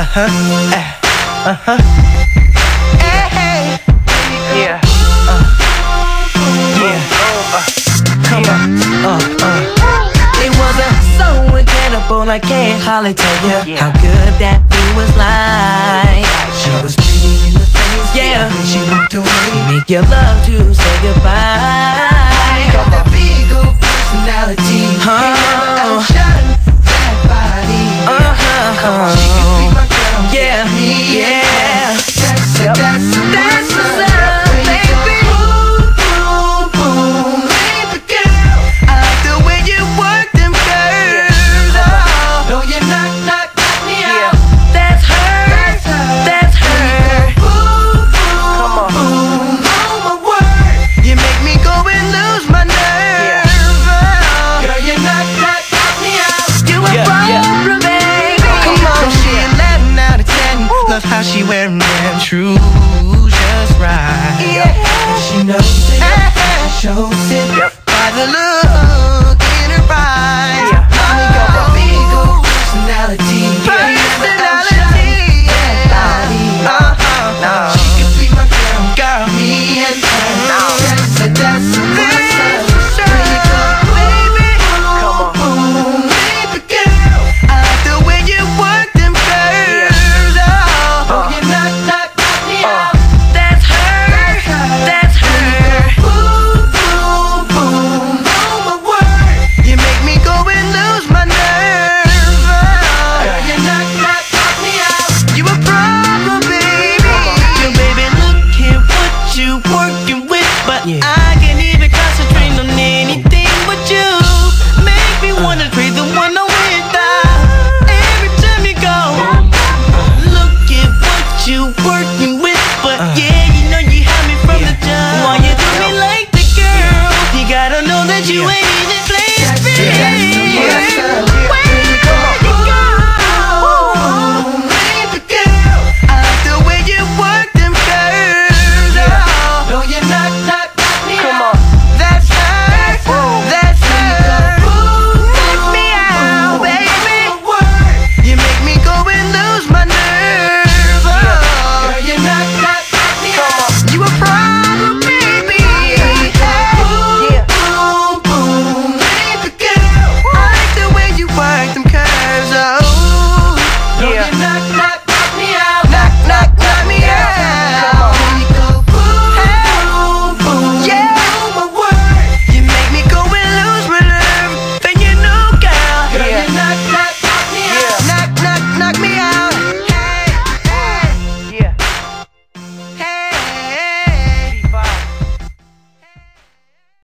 Hey, yeah. Come on. It was so incredible, I can't hardly tell you how good that thing was like. She was pretty in the face, yeah. When she walked away, make your love to say goodbye. Got that big old personality,